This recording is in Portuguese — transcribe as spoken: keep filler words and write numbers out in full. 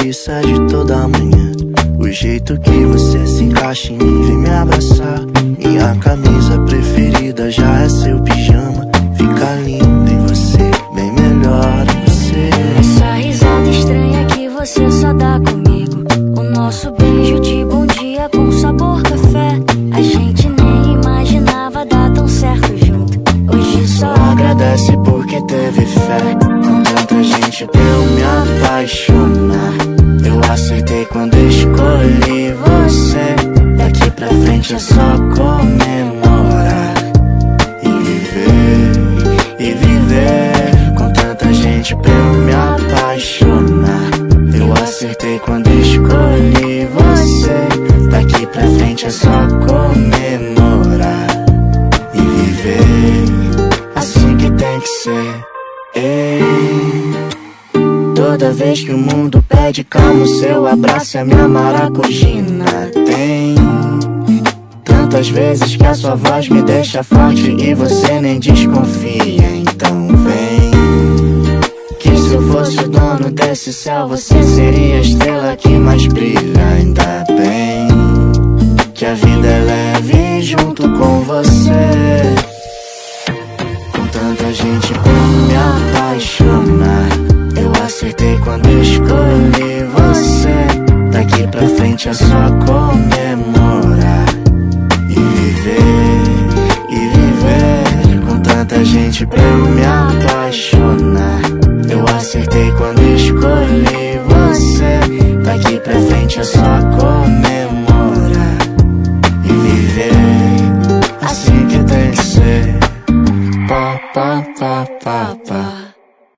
preguiça de toda manhã. O jeito que você se encaixa em mim, vem me abraçar. Minha camisa preferida já é seu pijama. Fica lindo em você, bem melhor em você. Essa risada estranha que você só dá comigo. O nosso beijo de bom dia com sabor café. A gente nem imaginava dar tão certo junto. Hoje só agradece porque teve fé. Com tanta gente pra eu me apaixonar. Eu acertei quando escolhi você. Daqui pra frente é só comemorar e viver, e viver. Com tanta gente pra eu me apaixonar. Eu acertei quando escolhi você. Daqui pra frente é só comemorar e viver, assim que tem que ser. Ei, toda vez que o mundo pede calma, o seu abraço é minha maracujina. Tem tantas vezes que a sua voz me deixa forte e você nem desconfia. Então vem, que se eu fosse o dono desse céu, você seria a estrela que mais brilha. Ainda bem que a vida é leve junto com você. Com tanta gente pra me apaixonar. Eu acertei quando escolhi você. Daqui pra frente é só comemorar e viver, e viver. Com tanta gente pra eu me apaixonar. Eu acertei quando escolhi você. Daqui pra frente é só comemorar e viver, assim que tem que ser. Pa, pa, pa, pa, pa.